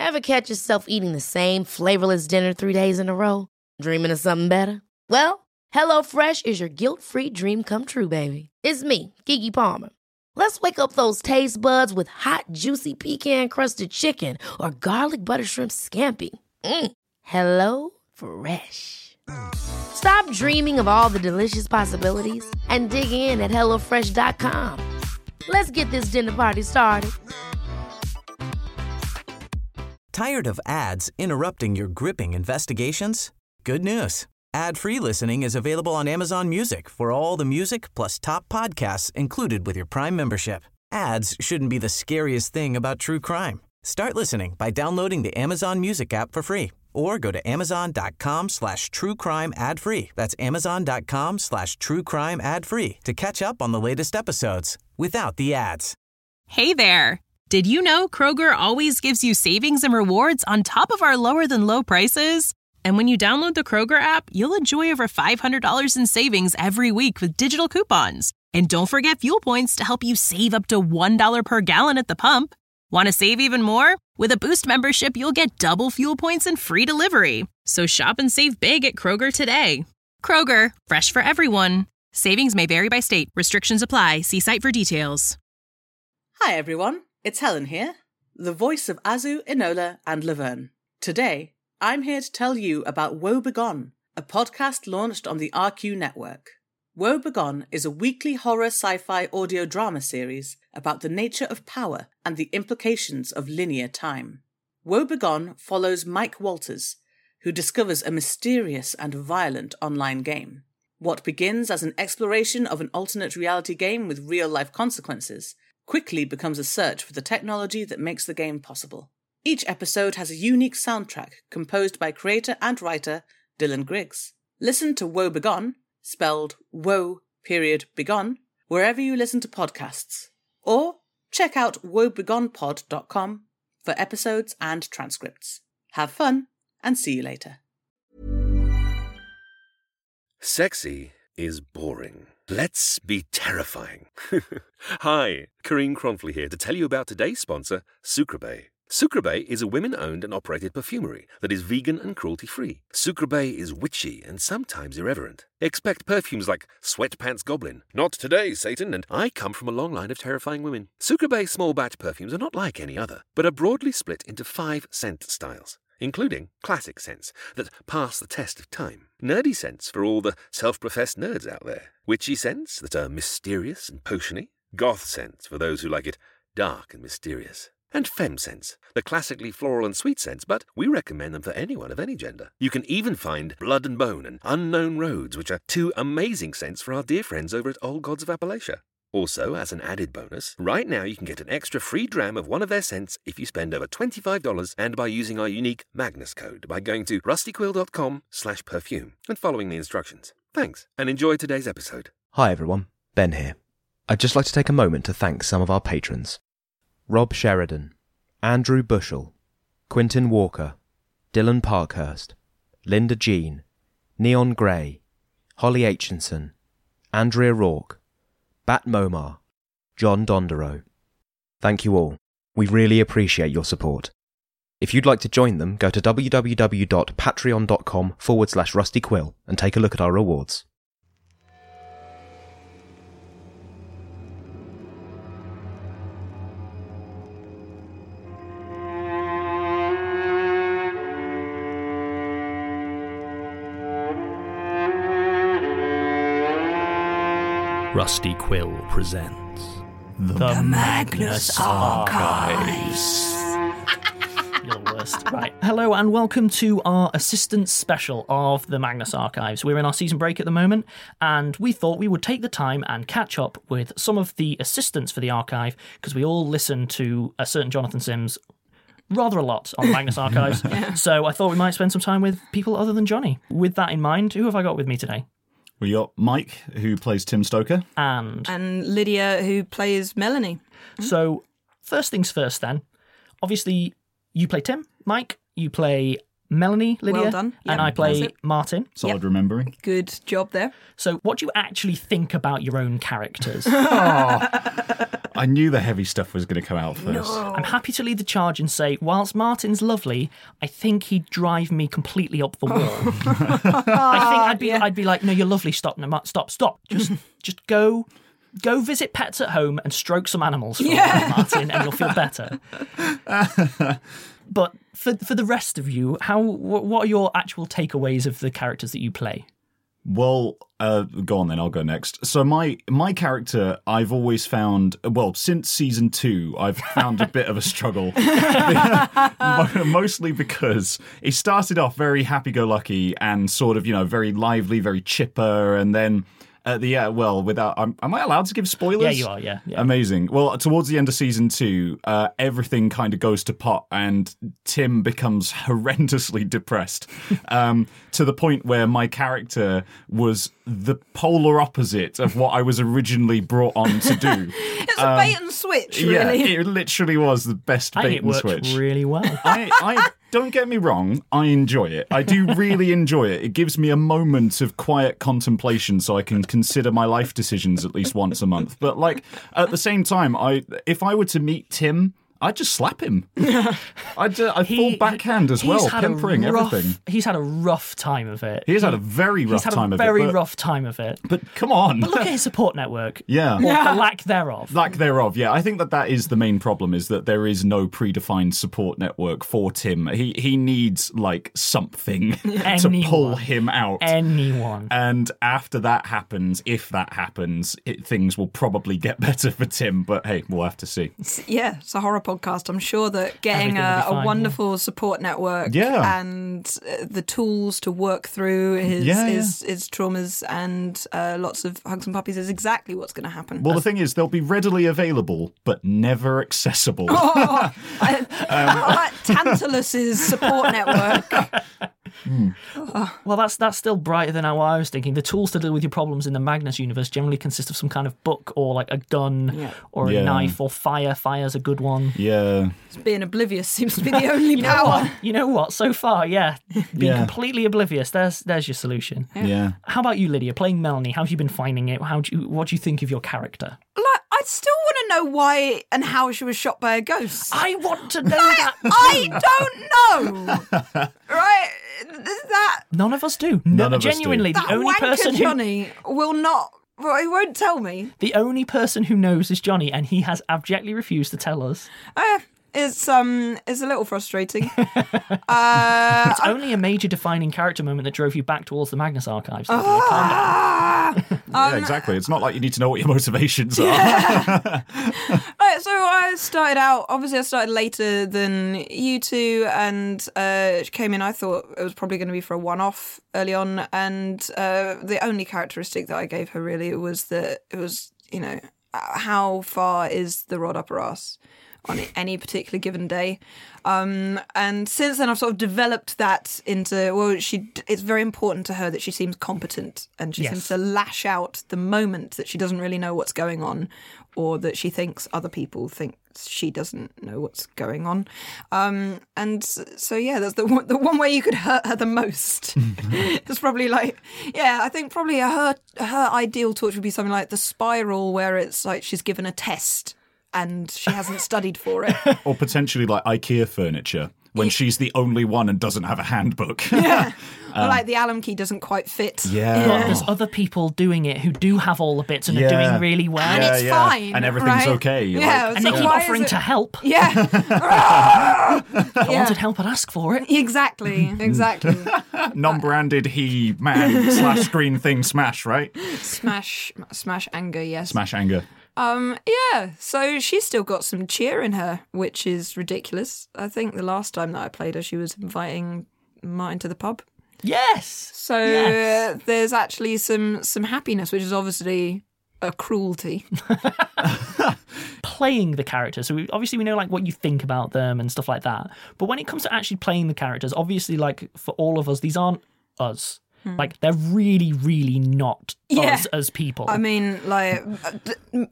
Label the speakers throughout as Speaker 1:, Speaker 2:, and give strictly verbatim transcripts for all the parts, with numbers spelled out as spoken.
Speaker 1: Ever catch yourself eating the same flavorless dinner three days in a row? Dreaming of something better? Well, HelloFresh is your guilt-free dream come true, baby. It's me, Keke Palmer. Let's wake up those taste buds with hot, juicy pecan-crusted chicken or garlic butter shrimp scampi. Mm. Hello Fresh. Stop dreaming of all the delicious possibilities and dig in at hello fresh dot com. Let's get this dinner party started.
Speaker 2: Tired of ads interrupting your gripping investigations? Good news. Ad-free listening is available on Amazon Music for all the music plus top podcasts included with your Prime membership. Ads shouldn't be the scariest thing about true crime. Start listening by downloading the Amazon Music app for free or go to amazon.com slash true crime ad free. That's amazon.com slash true crime ad free to catch up on the latest episodes without the ads.
Speaker 3: Hey there. Did you know Kroger always gives you savings and rewards on top of our lower than low prices? And when you download the Kroger app, you'll enjoy over five hundred dollars in savings every week with digital coupons. And don't forget fuel points to help you save up to one dollar per gallon at the pump. Want to save even more? With a Boost membership, you'll get double fuel points and free delivery. So shop and save big at Kroger today. Kroger, fresh for everyone. Savings may vary by state. Restrictions apply. See site for details.
Speaker 4: Hi everyone, it's Helen here, the voice of Azu, Enola and Laverne. Today, I'm here to tell you about Woe Begone, a podcast launched on the R Q network. Woe Begone is a weekly horror sci-fi audio drama series about the nature of power and the implications of linear time. Woe Begone follows Mike Walters, who discovers a mysterious and violent online game. What begins as an exploration of an alternate reality game with real-life consequences quickly becomes a search for the technology that makes the game possible. Each episode has a unique soundtrack composed by creator and writer Dylan Griggs. Listen to Woe Begone, spelled Woe period Begone, wherever you listen to podcasts. Or check out woe begone pod dot com for episodes and transcripts. Have fun and see you later.
Speaker 5: Sexy is boring. Let's be terrifying. Hi, Karine Cronfley here to tell you about today's sponsor, Sucreabeille. Sucreabeille is a women-owned and operated perfumery that is vegan and cruelty-free. Sucreabeille is witchy and sometimes irreverent. Expect perfumes like Sweatpants Goblin, Not Today, Satan, and I Come From a Long Line of Terrifying Women. Sucreabeille small-batch perfumes are not like any other, but are broadly split into five scent styles, including classic scents that pass the test of time, nerdy scents for all the self-professed nerds out there, witchy scents that are mysterious and potiony, goth scents for those who like it dark and mysterious, and femme scents, the classically floral and sweet scents, but we recommend them for anyone of any gender. You can even find Blood and Bone and Unknown Roads, which are two amazing scents for our dear friends over at Old Gods of Appalachia. Also, as an added bonus, right now you can get an extra free dram of one of their scents if you spend over twenty-five dollars and by using our unique Magnus code by going to rustyquill.com slash perfume and following the instructions. Thanks, and enjoy today's episode.
Speaker 6: Hi everyone, Ben here. I'd just like to take a moment to thank some of our patrons. Rob Sheridan, Andrew Bushell, Quintin Walker, Dylan Parkhurst, Linda Jean, Neon Grey, Holly Aitchinson, Andrea Rourke, Bat Momar, John Dondero. Thank you all. We really appreciate your support. If you'd like to join them, go to www.patreon.com forward slash rustyquill and take a look at our rewards.
Speaker 7: Rusty Quill presents
Speaker 8: The,
Speaker 7: the
Speaker 8: Magnus Archives.
Speaker 7: You're the worst. Right. Hello and welcome to our assistance special of the Magnus Archives. We're in our season break at the moment, and we thought we would take the time and catch up with some of the assistants for the archive, because we all listen to a certain Jonathan Sims rather a lot on the Magnus Archives. Yeah. So I thought we might spend some time with people other than Johnny. With that in mind, who have I got with me today?
Speaker 8: We got Mike, who plays Tim Stoker.
Speaker 7: And...
Speaker 9: And Lydia, who plays Melanie.
Speaker 7: So, first things first then. Obviously, you play Tim. Mike, you play Melanie, Lydia.
Speaker 9: Well done.
Speaker 7: And
Speaker 9: Yep,
Speaker 7: I play
Speaker 9: that's it.
Speaker 7: Martin.
Speaker 8: Solid
Speaker 9: Yep.
Speaker 8: remembering.
Speaker 9: Good job there.
Speaker 7: So what do you actually think about your own characters?
Speaker 8: I knew the heavy stuff was going to come out first.
Speaker 7: I'm happy to lead the charge and say, whilst Martin's lovely, I think he'd drive me completely up the wall. I think I'd be,
Speaker 9: Yeah.
Speaker 7: I'd be like, no, you're lovely. Stop, no, Mar- stop, stop. Just, just go, go visit pets at home and stroke some animals for a while, Martin, and you'll feel better. But for for the rest of you, how wh- what are your actual takeaways of the characters that you play?
Speaker 8: Well, uh, go on then, I'll go next. So my my character, I've always found, well, since season two, I've found a bit of a struggle. Mostly because he started off very happy-go-lucky and sort of, you know, very lively, very chipper, and then at the, uh, well, without, am, am I allowed to give spoilers?
Speaker 7: Yeah, you are, yeah. yeah.
Speaker 8: Amazing. Well, towards the end of season two, uh, everything kind of goes to pot and Tim becomes horrendously depressed um, to the point where my character was the polar opposite of what I was originally brought on to do.
Speaker 9: It's a bait and switch, really.
Speaker 8: Yeah, it literally was the best
Speaker 7: I
Speaker 8: bait
Speaker 7: think it
Speaker 8: and
Speaker 7: worked
Speaker 8: switch.
Speaker 7: really well.
Speaker 8: I, I don't get me wrong, I enjoy it. I do really enjoy it. It gives me a moment of quiet contemplation so I can consider my life decisions at least once a month. But like at the same time, I if I were to meet Tim, I'd just slap him. I'd, uh, I'd
Speaker 7: He-
Speaker 8: fall backhand as
Speaker 7: he's
Speaker 8: well,
Speaker 7: had a
Speaker 8: pampering
Speaker 7: rough-
Speaker 8: everything.
Speaker 7: He's had a rough time of it.
Speaker 8: He's had a very rough
Speaker 7: He's had
Speaker 8: time
Speaker 7: a
Speaker 8: of
Speaker 7: very
Speaker 8: it. But,
Speaker 7: rough time of it.
Speaker 8: but come on.
Speaker 7: But look at his support network.
Speaker 8: Yeah.
Speaker 7: Or the lack thereof.
Speaker 8: Lack thereof, yeah. I think that that is the main problem, is that there is no predefined support network for Tim. He he needs, like, something to
Speaker 7: Anyone.
Speaker 8: pull him out.
Speaker 7: Anyone.
Speaker 8: And after that happens, if that happens, it, things will probably get better for Tim. But hey, we'll have to see.
Speaker 9: Yeah, it's a horror podcast. I'm sure that getting
Speaker 7: Everything will
Speaker 9: a,
Speaker 7: be fine,
Speaker 9: a wonderful support network
Speaker 8: Yeah.
Speaker 9: and uh, the tools to work through his
Speaker 8: Yeah,
Speaker 9: his, his traumas and uh, lots of hugs and puppies is exactly what's going to happen.
Speaker 8: Well, the thing is, they'll be readily available, but never accessible.
Speaker 9: Oh, I, I like Tantalus's support network.
Speaker 7: Well, that's that's still brighter than how I was thinking. The tools to deal with your problems in the Magnus universe generally consist of some kind of book or like a gun
Speaker 9: Yeah.
Speaker 7: or a
Speaker 8: Yeah.
Speaker 7: knife or fire. Fire's a good one.
Speaker 8: Yeah.
Speaker 9: Being oblivious seems to be the only
Speaker 7: You know
Speaker 9: power.
Speaker 7: what? You know what? So far, yeah, being
Speaker 8: Yeah.
Speaker 7: completely oblivious. There's there's your solution.
Speaker 8: Yeah.
Speaker 7: How about you, Lydia? Playing Melanie, how have you been finding it? How do you, what do you think of your character?
Speaker 9: Like, I still want to know why and how she was shot by a ghost.
Speaker 7: I want to know
Speaker 9: Like,
Speaker 7: that.
Speaker 9: I don't know. Right? That
Speaker 7: None of us do. No,
Speaker 8: None of us do.
Speaker 7: genuinely, the
Speaker 9: that
Speaker 7: only
Speaker 9: wanker
Speaker 7: person who
Speaker 9: Johnny will not. Well, he won't tell me.
Speaker 7: the only person who knows is Johnny, and he has abjectly refused to tell us.
Speaker 9: Uh, it's um, it's a little frustrating. uh,
Speaker 7: It's only a major defining character moment that drove you back towards the Magnus archives. Lydia. Calm down.
Speaker 9: ah,
Speaker 8: yeah, exactly. It's not like you need to know what your motivations are.
Speaker 9: Right, so I started out. Obviously, I started later than you two, and uh, she came in. I thought it was probably going to be for a one-off early on, and uh, the only characteristic that I gave her really was that it was, you know, how far is the rod up her ass on any particular given day. Um, and since then, I've sort of developed that into, well, she. It's very important to her that she seems competent and she
Speaker 7: Yes.
Speaker 9: seems to lash out the moment that she doesn't really know what's going on, or that she thinks other people think she doesn't know what's going on. Um, and so, yeah, that's the one, the one way you could hurt her the most. It's probably like, yeah, I think probably her, her ideal torture would be something like the spiral, where it's like she's given a test and she hasn't studied for it.
Speaker 8: Or potentially like IKEA furniture, when she's the only one and doesn't have a handbook.
Speaker 9: Yeah. Or like the Allen key doesn't quite fit.
Speaker 8: Yeah.
Speaker 7: But there's other people doing it who do have all the bits and
Speaker 8: Yeah.
Speaker 7: are doing really well.
Speaker 9: And
Speaker 8: Yeah,
Speaker 9: it's
Speaker 8: yeah.
Speaker 9: fine.
Speaker 8: And everything's
Speaker 9: right?
Speaker 8: okay,
Speaker 9: Yeah.
Speaker 8: like-
Speaker 7: And they
Speaker 9: so
Speaker 7: keep
Speaker 9: why is
Speaker 7: offering
Speaker 9: it-
Speaker 7: to help.
Speaker 9: Yeah.
Speaker 7: If I
Speaker 9: Yeah.
Speaker 7: wanted help, I'd ask for it.
Speaker 9: Exactly. Exactly.
Speaker 8: Non-branded he man slash screen thing smash, right?
Speaker 9: Smash, smash anger, yes.
Speaker 8: Smash anger.
Speaker 9: Um, yeah, so she's still got some cheer in her, which is ridiculous. I think the last time that I played her, she was inviting Martin to the pub.
Speaker 7: Yes.
Speaker 9: So
Speaker 7: Yes.
Speaker 9: uh, there's actually some some happiness, which is obviously a cruelty.
Speaker 7: Playing the characters, so we, obviously we know like what you think about them and stuff like that, but when it comes to actually playing the characters, obviously like for all of us, these aren't us. Like, they're really, really not
Speaker 9: Yeah.
Speaker 7: us as people.
Speaker 9: I mean, like, uh, d-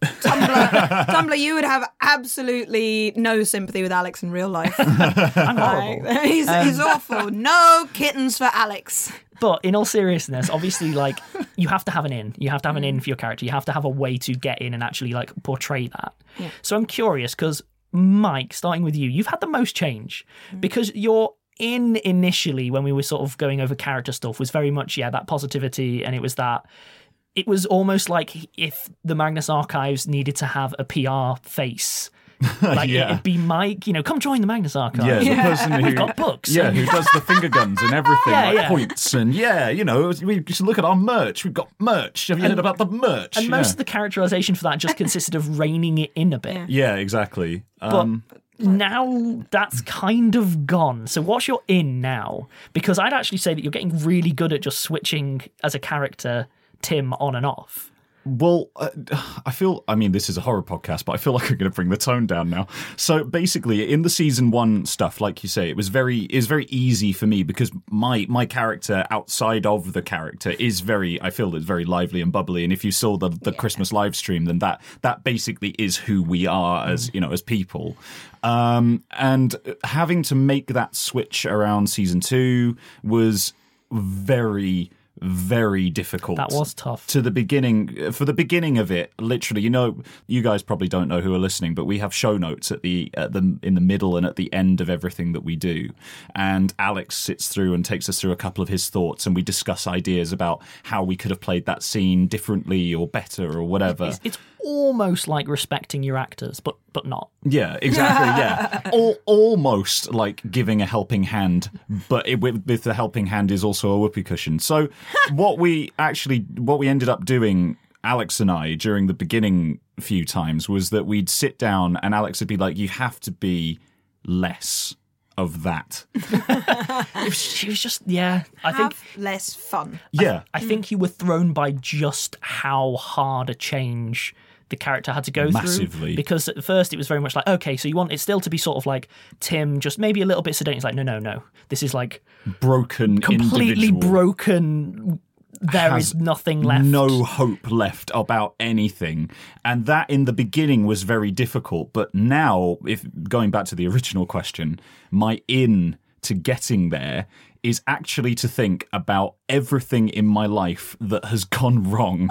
Speaker 9: Tumblr, Tumblr, you would have absolutely no sympathy with Alex in real life.
Speaker 7: I'm horrible.
Speaker 9: Like, he's, he's awful. No kittens for Alex.
Speaker 7: But in all seriousness, obviously, like, you have to have an in. You have to have an in for your character. You have to have a way to get in and actually, like, portray that.
Speaker 9: Yeah.
Speaker 7: So I'm curious, because, Mike, starting with you, you've had the most change. Because your in initially, when we were sort of going over character stuff, was very much, yeah, that positivity, and it was that... It was almost like if the Magnus Archives needed to have a P R face... Like,
Speaker 8: Yeah.
Speaker 7: it'd be Mike, you know, come join the Magnus Archive.
Speaker 8: Yeah, the
Speaker 9: Yeah.
Speaker 8: person who
Speaker 7: We've got books.
Speaker 8: Yeah, who does the finger guns and everything,
Speaker 7: Yeah,
Speaker 8: like
Speaker 7: yeah.
Speaker 8: points and yeah, you know, we should look at our merch. We've got merch. Have you heard about the merch?
Speaker 7: And
Speaker 8: yeah.
Speaker 7: most of the characterization for that just consisted of reining it in a bit.
Speaker 9: Yeah.
Speaker 8: yeah, exactly. Um,
Speaker 7: Now that's kind of gone. So what's your in now? Because I'd actually say that you're getting really good at just switching as a character Tim on and off.
Speaker 8: Well, uh, I feel, I mean, this is a horror podcast, but I feel like I'm going to bring the tone down now. So basically, in the season one stuff, like you say, it was very, it was very easy for me because my, my character outside of the character is very, I feel it's very lively and bubbly. And if you saw the, the yeah. Christmas live stream, then that, that basically is who we are as, mm. you know, as people. Um, and having to make that switch around season two was very, very difficult.
Speaker 7: That was tough.
Speaker 8: To the beginning, for the beginning of it, literally, you know, you guys probably don't know who are listening, but we have show notes at the at the in the middle and at the end of everything that we do. And Alex sits through and takes us through a couple of his thoughts, and we discuss ideas about how we could have played that scene differently or better or whatever.
Speaker 7: It's, it's almost like respecting your actors, but but not.
Speaker 8: Yeah, exactly. Yeah, Al- almost like giving a helping hand, but it, with, with the helping hand is also a whoopee cushion. So what we actually, what we ended up doing, Alex and I, during the beginning few times, was that we'd sit down and Alex would be like, "You have to be less of that."
Speaker 7: It was, she was just, yeah. I
Speaker 9: Have
Speaker 7: think
Speaker 9: less fun.
Speaker 8: Yeah,
Speaker 7: I think you were thrown by just how hard a change the character had to go
Speaker 8: Massively.
Speaker 7: through. Because at first it was very much like, okay, so you want it still to be sort of like Tim, just maybe a little bit sedated. It's like, no, no, no. This is like
Speaker 8: broken,
Speaker 7: completely
Speaker 8: individual.
Speaker 7: broken. There
Speaker 8: Has
Speaker 7: is nothing left.
Speaker 8: No hope left about anything. And that in the beginning was very difficult. But now, if going back to the original question, my in to getting there is actually to think about everything in my life that has gone wrong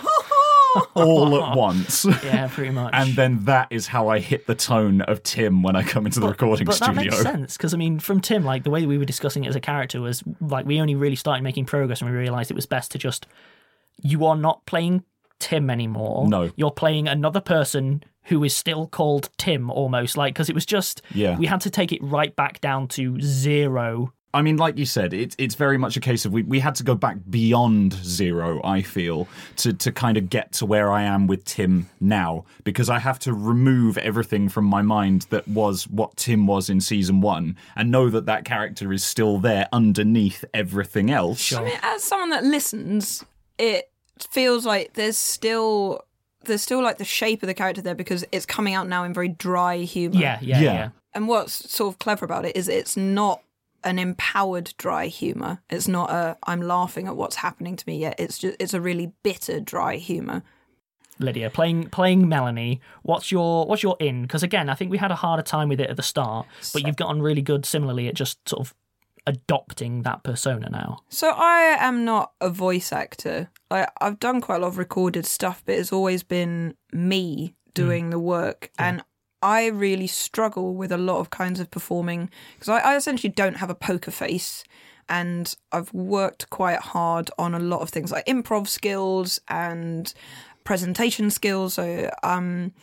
Speaker 8: all at once.
Speaker 7: Yeah, pretty much.
Speaker 8: And then that is how I hit the tone of Tim when I come into the
Speaker 7: but,
Speaker 8: recording
Speaker 7: but
Speaker 8: studio.
Speaker 7: That makes sense, because I mean, from Tim, like the way we were discussing it as a character was like we only really started making progress when we realised it was best to just, you are not playing Tim anymore.
Speaker 8: No.
Speaker 7: You're playing another person who is still called Tim almost, like, because it was just,
Speaker 8: yeah.
Speaker 7: we had to take it right back down to zero.
Speaker 8: I mean, like you said, it, it's very much a case of we, we had to go back beyond zero, I feel, to, to kind of get to where I am with Tim now, because I have to remove everything from my mind that was what Tim was in season one and know that that character is still there underneath everything else.
Speaker 7: Sure.
Speaker 9: I mean, as someone that listens, it feels like there's still there's still like the shape of the character there because it's coming out now in very dry humour.
Speaker 7: Yeah, yeah,
Speaker 8: Yeah.
Speaker 7: yeah.
Speaker 9: And what's sort of clever about it is it's not an empowered dry humour. It's not a I'm laughing at what's happening to me yet. It's just it's a really bitter dry humour.
Speaker 7: Lydia, playing playing Melanie, what's your what's your in? Because again, I think we had a harder time with it at the start, but you've gotten really good similarly at just sort of adopting that persona now.
Speaker 9: So I am not a voice actor. Like, I've done quite a lot of recorded stuff, but it's always been me doing mm. the work. Yeah. And I really struggle with a lot of kinds of performing because I, I essentially don't have a poker face, and I've worked quite hard on a lot of things like improv skills and presentation skills. So, um,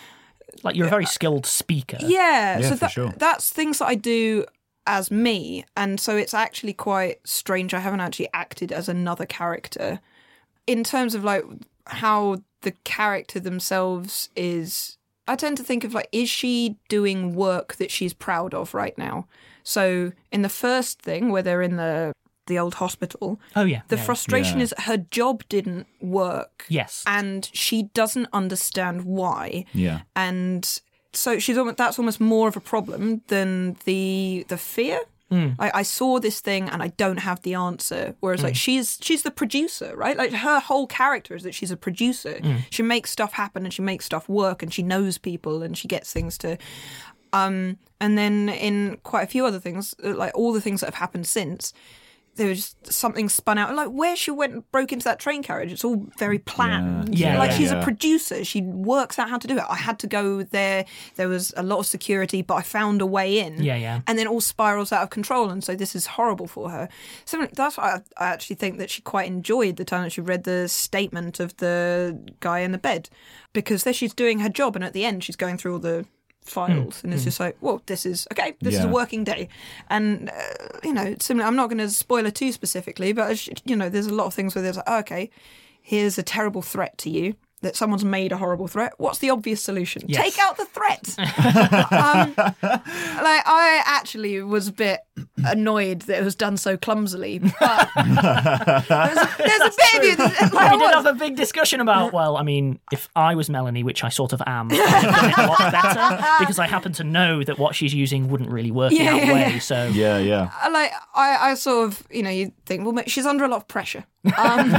Speaker 7: like you're a very skilled speaker.
Speaker 9: Yeah,
Speaker 8: yeah
Speaker 9: so
Speaker 8: for
Speaker 9: that,
Speaker 8: sure.
Speaker 9: that's things that I do as me, and so it's actually quite strange. I haven't actually acted as another character in terms of like how the character themselves is. I tend to think of like, is she doing work that she's proud of right now? So in the first thing where they're in the the old hospital,
Speaker 7: oh yeah,
Speaker 9: the
Speaker 7: yeah.
Speaker 9: frustration
Speaker 8: Yeah.
Speaker 9: is her job didn't work.
Speaker 7: Yes,
Speaker 9: and she doesn't understand why.
Speaker 8: Yeah,
Speaker 9: and so she's almost, that's almost more of a problem than the the fear.
Speaker 7: Mm.
Speaker 9: I, I saw this thing and I don't have the answer. Whereas like she's she's the producer, right? Like her whole character is that she's a producer. She makes stuff happen and she makes stuff work and she knows people and she gets things to. Um, and then in quite a few other things, like all the things that have happened since. There was something spun out, like where she went and broke into that train carriage. It's all very planned.
Speaker 7: Yeah. Yeah,
Speaker 9: like
Speaker 7: yeah,
Speaker 9: she's
Speaker 8: yeah.
Speaker 9: a producer. She works out how to do it. I had to go there. There was a lot of security, but I found a way in.
Speaker 7: Yeah, yeah.
Speaker 9: And then it all spirals out of control, and so this is horrible for her. So that's why I, I actually think that she quite enjoyed the time that she read the statement of the guy in the bed, because there she's doing her job, and at the end she's going through all the files and it's
Speaker 7: mm.
Speaker 9: just like, well, this is okay, this is
Speaker 8: Yeah.
Speaker 9: a working day. And uh, you know, similar, I'm not going to spoil it too specifically, but you know, there's a lot of things where there's like, oh, okay, here's a terrible threat to you, that someone's made a horrible threat. What's the obvious solution?
Speaker 7: Yes.
Speaker 9: Take out the threat. um, like I actually was a bit annoyed that it was done so clumsily, but there's, a, there's a bit of you that, like,
Speaker 7: We did
Speaker 9: I
Speaker 7: have
Speaker 9: was-
Speaker 7: a big discussion about, well, I mean, if I was Melanie, which I sort of am, I'd have done it a lot better, because I happen to know that what she's using wouldn't really work in
Speaker 9: Yeah,
Speaker 7: that
Speaker 9: yeah,
Speaker 7: way.
Speaker 9: yeah.
Speaker 7: So
Speaker 8: Yeah, yeah.
Speaker 9: I like I, I sort of, you know, you think, well, she's under a lot of pressure. Um,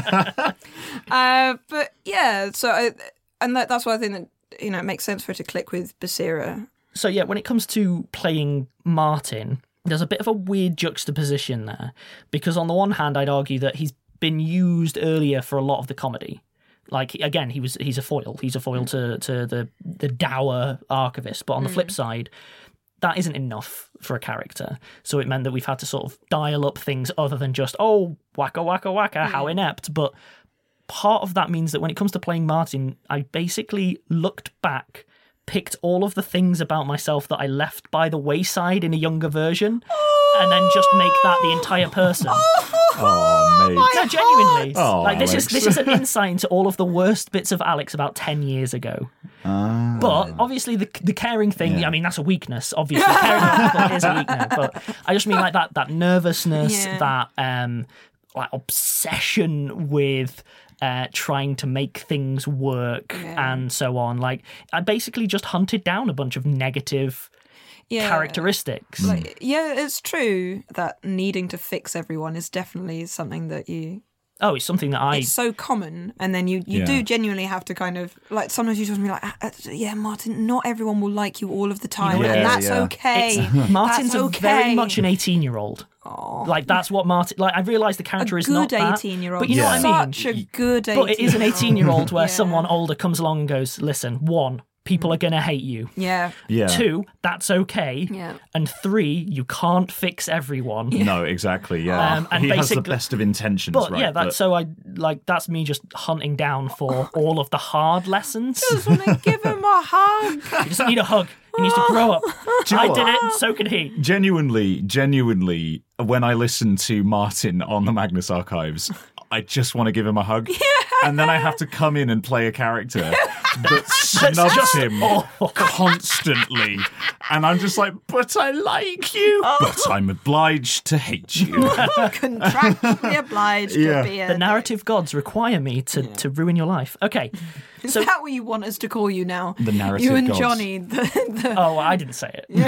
Speaker 9: uh, but yeah, so I, and that, that's why I think that, you know, it makes sense for her to click with Basira.
Speaker 7: So yeah, when it comes to playing Martin, there's a bit of a weird juxtaposition there, because on the one hand, I'd argue that he's been used earlier for a lot of the comedy. Like again, he was he's a foil. He's a foil to to the the dour archivist. But on the flip side, that isn't enough for a character. So it meant that we've had to sort of dial up things other than just, oh, wacka wacka wacka, how inept. But part of that means that when it comes to playing Martin, I basically looked back, picked all of the things about myself that I left by the wayside in a younger version, and then just make that the entire person.
Speaker 8: Oh, mate.
Speaker 7: No, genuinely.
Speaker 8: Oh,
Speaker 7: like this
Speaker 8: Alex.
Speaker 7: is this is an insight into all of the worst bits of Alex about ten years ago.
Speaker 8: Ah.
Speaker 7: But obviously the the caring thing,
Speaker 8: Yeah.
Speaker 7: I mean, that's a weakness. Obviously, caring about people is a weakness. But I just mean like that that nervousness,
Speaker 9: Yeah.
Speaker 7: that um like obsession with uh, trying to make things work
Speaker 9: Yeah.
Speaker 7: and so on. Like I basically just hunted down a bunch of negative
Speaker 9: Yeah.
Speaker 7: characteristics.
Speaker 9: Like, yeah, it's true that needing to fix everyone is definitely something that you.
Speaker 7: Oh, it's something that I
Speaker 9: It's so common, and then you, you
Speaker 8: Yeah.
Speaker 9: do genuinely have to kind of like sometimes you just be like, "Ah, ah, yeah, Martin, not everyone will like you all of the time,
Speaker 8: Yeah,
Speaker 9: and that's
Speaker 8: yeah.
Speaker 9: okay.
Speaker 7: It's- Martin's
Speaker 9: That's
Speaker 7: a
Speaker 9: okay.
Speaker 7: very much an eighteen-year-old. Like that's what Martin. Like I realise the character
Speaker 9: a
Speaker 7: is not
Speaker 9: good
Speaker 7: that,
Speaker 9: eighteen-year-old.
Speaker 7: but you know
Speaker 8: Yeah.
Speaker 7: what I mean.
Speaker 9: Such a good eighteen.
Speaker 7: But it is an eighteen-year-old where
Speaker 9: Yeah.
Speaker 7: someone older comes along and goes, "Listen, one, people are gonna hate you.
Speaker 9: Yeah.
Speaker 8: Yeah.
Speaker 7: Two, that's okay.
Speaker 9: Yeah.
Speaker 7: And three, you can't fix everyone."
Speaker 8: No, exactly. Yeah,
Speaker 7: Um, and
Speaker 8: he has the
Speaker 7: basically-
Speaker 8: best of intentions,
Speaker 7: But
Speaker 8: right?
Speaker 7: yeah, that's so I like that's me just hunting down for all of the hard lessons.
Speaker 9: I just want to give him a hug.
Speaker 7: He doesn't need a hug. He needs to grow up.
Speaker 8: you
Speaker 7: I
Speaker 8: what?
Speaker 7: did it, and so can he.
Speaker 8: genuinely, genuinely, when I listen to Martin on the Magnus Archives, I just want to give him a hug. And then I have to come in and play a character that snubs
Speaker 7: just
Speaker 8: him
Speaker 7: awful.
Speaker 8: constantly. And I'm just like, but I like you. But I'm obliged to hate you.
Speaker 9: Contractually obliged
Speaker 8: Yeah.
Speaker 9: to be a.
Speaker 7: The narrative gods require me to, to ruin your life. Okay.
Speaker 9: Is
Speaker 7: So,
Speaker 9: that what you want us to call you now?
Speaker 8: The narrative
Speaker 9: You and
Speaker 8: gods.
Speaker 9: Johnny. The, the...
Speaker 7: oh, I didn't say it.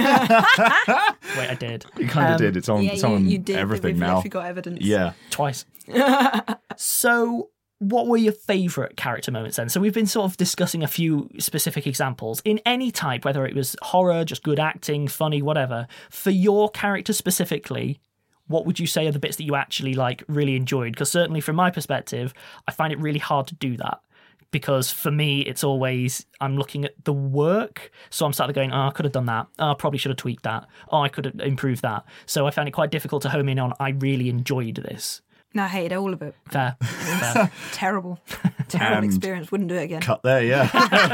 Speaker 7: Wait, I did.
Speaker 8: You kind of
Speaker 7: Um,
Speaker 8: did. It's on,
Speaker 9: yeah,
Speaker 8: it's
Speaker 9: you,
Speaker 8: on
Speaker 9: you did.
Speaker 8: everything
Speaker 9: We've
Speaker 8: now.
Speaker 9: actually got evidence.
Speaker 8: Yeah.
Speaker 7: Twice. So, what were your favourite character moments then? So, we've been sort of discussing a few specific examples in any type, whether it was horror, just good acting, funny, whatever. For your character specifically, what would you say are the bits that you actually like really enjoyed? Because certainly from my perspective, I find it really hard to do that. Because for me, it's always, I'm looking at the work. So I'm starting going, oh, I could have done that. Oh, I probably should have tweaked that. Oh, I could have improved that. So I found it quite difficult to home in on, I really enjoyed this.
Speaker 9: No, I hated all of it.
Speaker 7: Fair. Fair.
Speaker 9: Terrible. Terrible
Speaker 8: And
Speaker 9: experience. Wouldn't do it again.
Speaker 8: Cut there, yeah.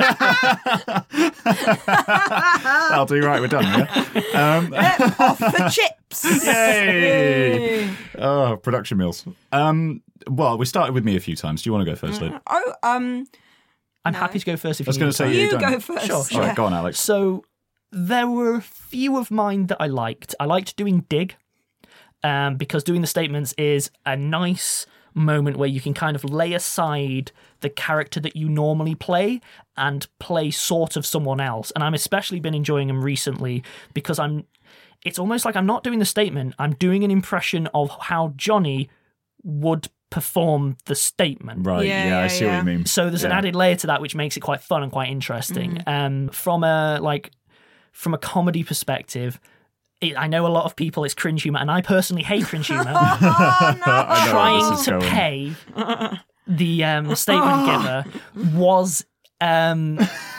Speaker 8: That'll do right, we're done, yeah? Um,
Speaker 9: Off the chips.
Speaker 8: Yay! Oh, production meals. Um, well, we started with me a few times. Do you want to go first, Lid?
Speaker 9: Oh, um,
Speaker 7: I'm
Speaker 9: No.
Speaker 7: happy to go first if
Speaker 8: I was
Speaker 7: you
Speaker 8: going
Speaker 7: need
Speaker 8: to say
Speaker 7: time.
Speaker 8: you,
Speaker 9: you
Speaker 8: don't.
Speaker 9: go first.
Speaker 7: Sure,
Speaker 8: All
Speaker 7: sure.
Speaker 8: right, go on, Alex.
Speaker 7: So there were a few of mine that I liked. I liked doing Dig, um, because doing the statements is a nice moment where you can kind of lay aside the character that you normally play and play sort of someone else. And I'm especially been enjoying them recently because I'm it's almost like I'm not doing the statement, I'm doing an impression of how Johnny would perform the statement.
Speaker 8: Right,
Speaker 9: Yeah,
Speaker 8: yeah,
Speaker 9: yeah,
Speaker 8: I see
Speaker 9: yeah.
Speaker 8: what you mean.
Speaker 7: So there's an
Speaker 8: Yeah.
Speaker 7: added layer to that which makes it quite fun and quite interesting.
Speaker 9: Mm-hmm.
Speaker 7: Um, from a like from a comedy perspective, it, I know a lot of people it's cringe humor, and I personally hate cringe humor.
Speaker 9: Oh, no.
Speaker 8: I know where
Speaker 7: Trying
Speaker 8: this is
Speaker 7: to
Speaker 8: going.
Speaker 7: pay the um, statement giver was um,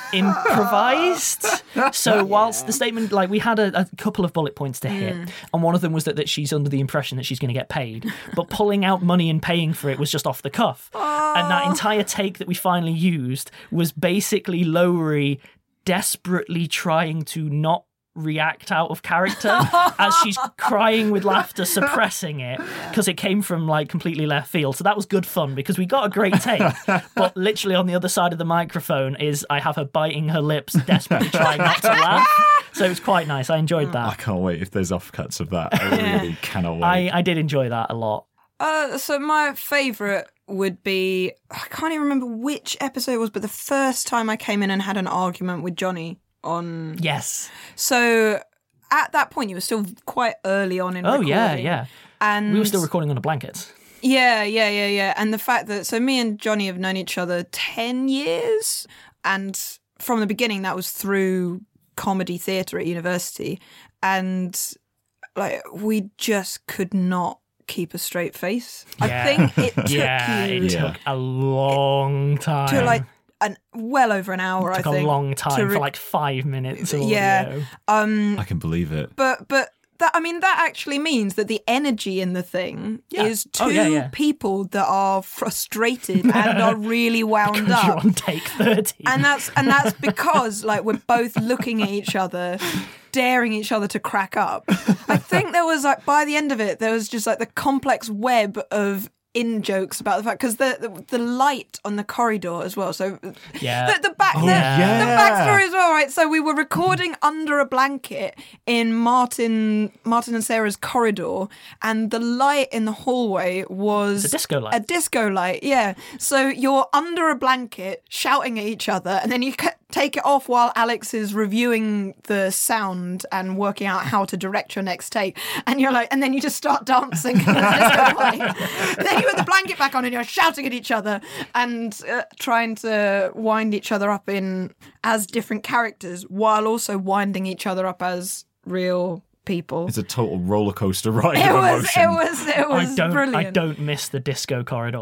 Speaker 7: improvised. So whilst the statement, like we had a, a couple of bullet points to hit, and one of them was that, that she's under the impression that she's going to get paid, but pulling out money and paying for it was just off the cuff. And that entire take that we finally used was basically Lowry desperately trying to not react out of character as she's crying with laughter, suppressing it because it came from like completely left field. So that was good fun because we got a great take, but literally on the other side of the microphone is I have her biting her lips, desperately trying not to laugh. So it was quite nice. I enjoyed
Speaker 8: I
Speaker 7: that.
Speaker 8: can't wait if there's offcuts of that. I really cannot wait.
Speaker 7: I, I did enjoy that a lot.
Speaker 9: Uh, so my favourite would be, I can't even remember which episode it was, but the first time I came in and had an argument with Johnny on...
Speaker 7: Yes.
Speaker 9: So at that point, you were still quite early on in
Speaker 7: Oh,
Speaker 9: recording.
Speaker 7: yeah, yeah.
Speaker 9: And
Speaker 7: We were still recording on a blanket.
Speaker 9: Yeah, yeah, yeah, yeah. And the fact that, so me and Johnny have known each other ten years. And from the beginning, that was through comedy theatre at university. And like, we just could not keep a straight face.
Speaker 7: Yeah.
Speaker 9: I think it took
Speaker 7: Yeah,
Speaker 9: you
Speaker 7: it
Speaker 8: Yeah.
Speaker 7: took a long time.
Speaker 9: to like an well over an hour,
Speaker 7: It
Speaker 9: I
Speaker 7: took
Speaker 9: think.
Speaker 7: a long
Speaker 9: to
Speaker 7: time
Speaker 9: re-
Speaker 7: for like five minutes. Of
Speaker 9: Yeah.
Speaker 7: audio.
Speaker 9: Um,
Speaker 8: I can believe it.
Speaker 9: but but that I mean that actually means that the energy in the thing
Speaker 7: Yeah.
Speaker 9: is two
Speaker 7: Oh, yeah, yeah.
Speaker 9: people that are frustrated and are really wound
Speaker 7: Because you're
Speaker 9: up.
Speaker 7: on take thirty.
Speaker 9: And that's and that's because like we're both looking at each other, daring each other to crack up. I think there was like by the end of it, there was just like the complex web of in jokes about the fact because the, the the light on the corridor as well. So
Speaker 7: Yeah.
Speaker 9: the, the back
Speaker 8: Oh,
Speaker 9: the,
Speaker 8: yeah.
Speaker 9: the backstory as well, right? So we were recording under a blanket in Martin Martin and Sarah's corridor, and the light in the hallway was
Speaker 7: It's a disco light.
Speaker 9: A disco light, yeah. So you're under a blanket shouting at each other, and then you ca- take it off while Alex is reviewing the sound and working out how to direct your next take. And you're like, and then you just start dancing. in the disco light. Then you put the blanket back on and you're shouting at each other and uh, trying to wind each other up in as different characters while also winding each other up as real people.
Speaker 8: It's a total roller coaster ride
Speaker 9: It
Speaker 8: of
Speaker 9: was,
Speaker 8: emotion.
Speaker 9: it was, it was
Speaker 7: I don't.
Speaker 9: brilliant.
Speaker 7: I don't miss the disco corridor.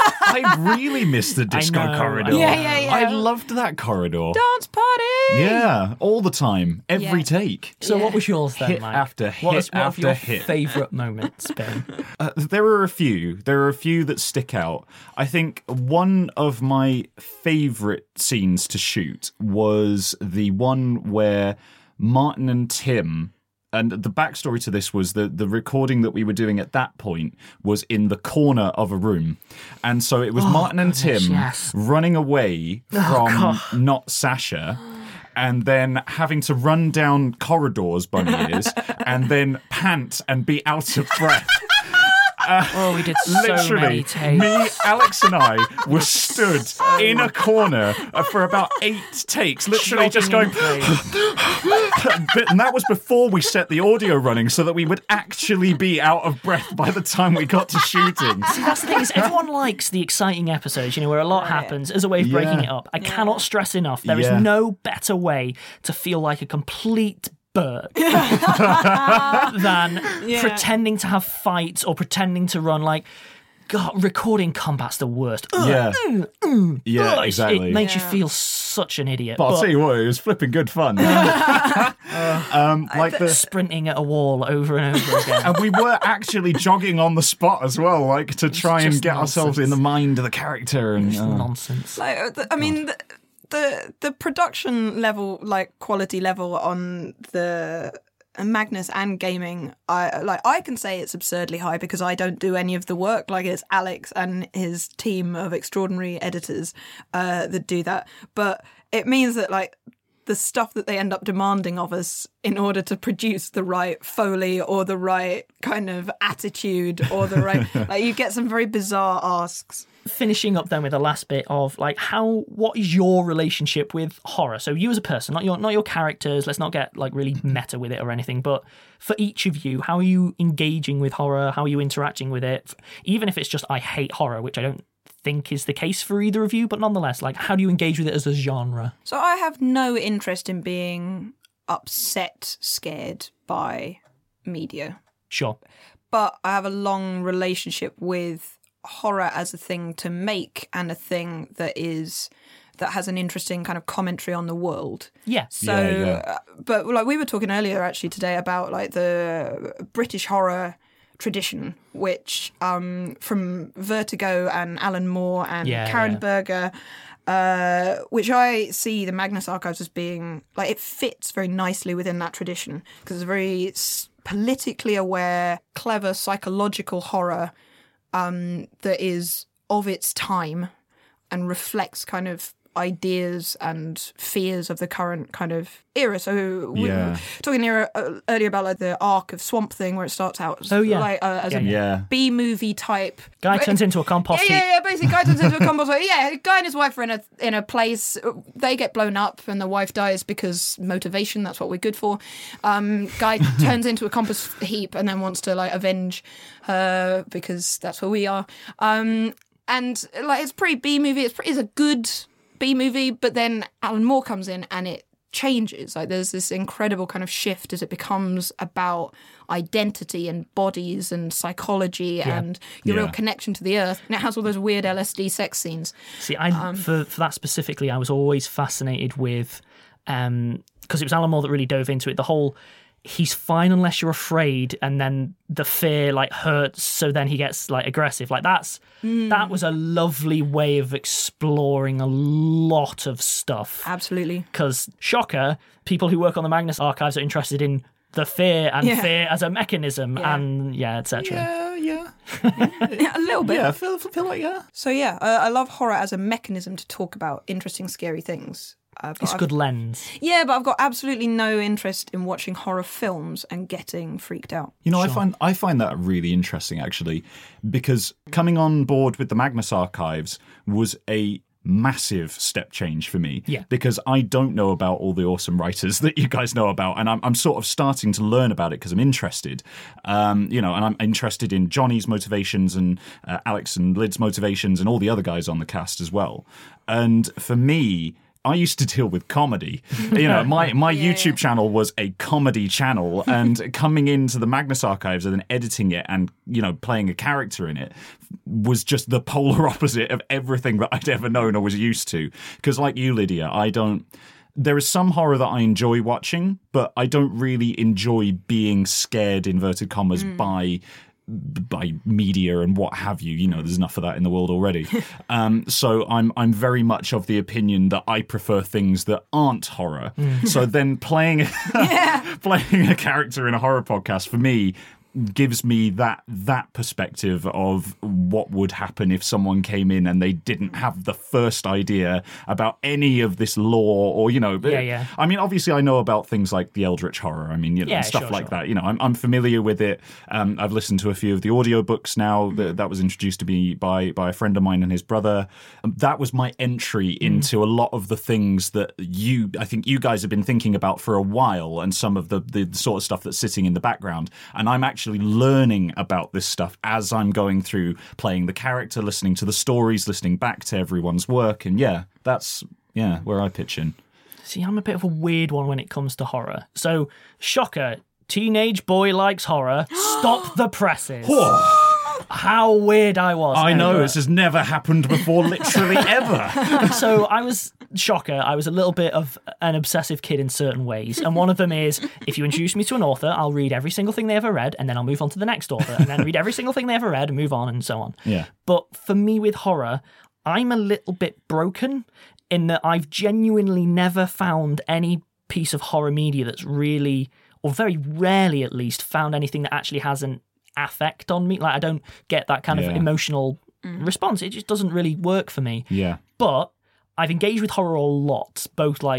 Speaker 8: I really missed the disco
Speaker 7: know,
Speaker 8: corridor.
Speaker 7: I know.
Speaker 9: Yeah, yeah, yeah.
Speaker 8: I loved that corridor.
Speaker 9: Dance party.
Speaker 8: Yeah, all the time, every
Speaker 9: Yeah.
Speaker 8: take.
Speaker 7: So,
Speaker 9: Yeah.
Speaker 7: what was yours then,
Speaker 8: Hit
Speaker 7: Mike?
Speaker 8: after
Speaker 7: What
Speaker 8: hit
Speaker 7: was- what have
Speaker 8: after
Speaker 7: your
Speaker 8: hit.
Speaker 7: favourite moments been?
Speaker 8: Uh, there are a few. There are a few that stick out. I think one of my favourite scenes to shoot was the one where Martin and Tim. And the backstory to this was that the recording that we were doing at that point was in the corner of a room. And so it was Martin and Tim
Speaker 7: yes.
Speaker 8: running away from not Sasha and then having to run down corridors, bunny ears, and then pant and be out of breath.
Speaker 7: Oh, we did so
Speaker 8: Literally,
Speaker 7: many takes.
Speaker 8: me, Alex, and I were stood in a corner uh, for about eight takes, literally just going. But- and that was before we set the audio running, so that we would actually be out of breath by the time we got to shooting.
Speaker 7: See, that's the thing is everyone likes the exciting episodes, you know, where a lot happens as a way of breaking
Speaker 8: Yeah.
Speaker 7: it up. I cannot stress enough, there is
Speaker 8: Yeah.
Speaker 7: no better way to feel like a complete Burke than
Speaker 9: Yeah.
Speaker 7: pretending to have fights or pretending to run like God, recording combat's the worst. Ugh,
Speaker 8: Yeah.
Speaker 7: mm,
Speaker 8: Yeah,
Speaker 7: ugh,
Speaker 8: exactly.
Speaker 7: It makes you
Speaker 9: Yeah.
Speaker 7: feel such an idiot.
Speaker 8: But I'll
Speaker 7: But
Speaker 8: tell you what, it was flipping good fun. um, like the.
Speaker 7: sprinting at a wall over and over again.
Speaker 8: And we were actually jogging on the spot as well, like to try and
Speaker 7: just
Speaker 8: get ourselves in
Speaker 7: nonsense.
Speaker 8: the mind of the character. And
Speaker 7: It's
Speaker 8: uh,
Speaker 7: nonsense.
Speaker 9: Like, uh, the- I mean, the, the the production level, like quality level on the Magnus and gaming, I like. I can say it's absurdly high because I don't do any of the work. Like it's Alex and his team of extraordinary editors uh, that do that. But it means that like the stuff that they end up demanding of us in order to produce the right Foley or the right kind of attitude or the right... like, you get some very bizarre asks.
Speaker 7: Finishing up then with the last bit of, like, how... what is your relationship with horror? So you as a person, not your not your characters, let's not get, like, really meta with it or anything, but for each of you, how are you engaging with horror? How are you interacting with it? Even if it's just, I hate horror, which I don't think is the case for either of you, but nonetheless, like, how do you engage with it as a genre?
Speaker 9: So I have no interest in being upset, scared by media.
Speaker 7: Sure.
Speaker 9: But I have a long relationship with horror as a thing to make and a thing that is that has an interesting kind of commentary on the world.
Speaker 7: Yeah.
Speaker 9: So,
Speaker 8: Yeah, yeah.
Speaker 9: Uh, but like we were talking earlier actually today about like the British horror tradition, which um, from Vertigo and Alan Moore and
Speaker 7: Yeah,
Speaker 9: Karen
Speaker 7: yeah.
Speaker 9: Berger, uh, which I see the Magnus Archives as being like it fits very nicely within that tradition because it's very s- politically aware, clever psychological horror um, that is of its time and reflects kind of ideas and fears of the current kind of era. So we
Speaker 8: Yeah.
Speaker 9: were talking here, uh, earlier about like the arc of Swamp Thing where it starts out
Speaker 7: Oh, yeah.
Speaker 9: like uh, as
Speaker 7: Yeah,
Speaker 9: a
Speaker 7: yeah.
Speaker 8: Yeah.
Speaker 9: B-movie type.
Speaker 7: Guy turns into a compost
Speaker 9: Yeah,
Speaker 7: heap.
Speaker 9: yeah, yeah. Basically, guy turns into a compost heap. Yeah, guy and his wife are in a in a place. They get blown up, and the wife dies because motivation. That's what we're good for. Um, guy turns into a compost heap and then wants to like avenge her because that's what we are. Um, and like it's pretty B movie. It's pretty, it's a good B movie, but then Alan Moore comes in and it changes. Like there's this incredible kind of shift as it becomes about identity and bodies and psychology and your
Speaker 8: Yeah.
Speaker 9: real connection to the earth. And it has all those weird L S D sex scenes.
Speaker 7: See, I
Speaker 9: Um,
Speaker 7: for, for that specifically, I was always fascinated with, um, because it was Alan Moore that really dove into it. The whole, he's fine unless you're afraid, and then the fear like hurts, so then he gets like aggressive. Like that's that was a lovely way of exploring a lot of stuff.
Speaker 9: Absolutely.
Speaker 7: Because shocker, people who work on the Magnus Archives are interested in the fear and
Speaker 9: Yeah.
Speaker 7: fear as a mechanism,
Speaker 9: Yeah.
Speaker 7: and yeah, et cetera.
Speaker 8: Yeah, yeah.
Speaker 9: Yeah, a little bit.
Speaker 8: Yeah, I feel, feel like, yeah.
Speaker 9: So yeah, uh, I love horror as a mechanism to talk about interesting, scary things. Uh, but
Speaker 7: It's a
Speaker 9: I've-
Speaker 7: good lens.
Speaker 9: Yeah, but I've got absolutely no interest in watching horror films and getting freaked out.
Speaker 8: You know, I find I find that really interesting, actually, because coming on board with the Magnus Archives was a massive step change for me.
Speaker 7: Yeah.
Speaker 8: Because I don't know about all the awesome writers that you guys know about, and I'm, I'm sort of starting to learn about it because I'm interested. Um, you know, and I'm interested in Johnny's motivations and uh, Alex and Lid's motivations and all the other guys on the cast as well. And for me, I used to deal with comedy. You know, my, my
Speaker 9: Yeah,
Speaker 8: YouTube
Speaker 9: yeah.
Speaker 8: channel was a comedy channel, and coming into the Magnus Archives and then editing it and, you know, playing a character in it was just the polar opposite of everything that I'd ever known or was used to. Because like you, Lydia, I don't... There is some horror that I enjoy watching, but I don't really enjoy being scared, inverted commas, by... by media and what have you. You know, there's enough of that in the world already. um, so I'm I'm very much of the opinion that I prefer things that aren't horror. So then playing playing a character in a horror podcast for me gives me that that perspective of what would happen if someone came in and they didn't have the first idea about any of this lore, or you know,
Speaker 7: Yeah, yeah.
Speaker 8: I mean, obviously, I know about things like the Eldritch horror. I mean, you know,
Speaker 7: Yeah,
Speaker 8: stuff
Speaker 7: sure,
Speaker 8: like
Speaker 7: sure.
Speaker 8: that. You know, I'm I'm familiar with it. Um, I've listened to a few of the audiobooks now. That that was introduced to me by by a friend of mine and his brother. Um, that was my entry into a lot of the things that you, I think, you guys have been thinking about for a while, and some of the the sort of stuff that's sitting in the background. And I'm actually learning about this stuff as I'm going through playing the character, listening to the stories, listening back to everyone's work, and yeah, that's yeah where I pitch in.
Speaker 7: See, I'm a bit of a weird one when it comes to horror. So, shocker, teenage boy likes horror. Stop the presses. How weird I was.
Speaker 8: I know,
Speaker 7: But-
Speaker 8: this has never happened before, literally ever.
Speaker 7: So I was, shocker, I was a little bit of an obsessive kid in certain ways. And one of them is, if you introduce me to an author, I'll read every single thing they ever read, and then I'll move on to the next author, and then read every single thing they ever read, and move on, and so on.
Speaker 8: Yeah.
Speaker 7: But for me with horror, I'm a little bit broken in that I've genuinely never found any piece of horror media that's really, or very rarely at least, found anything that actually has an affect on me. Like, I don't get that kind
Speaker 8: Yeah.
Speaker 7: of emotional response. It just doesn't really work for me.
Speaker 8: Yeah.
Speaker 7: But I've engaged with horror a lot, both like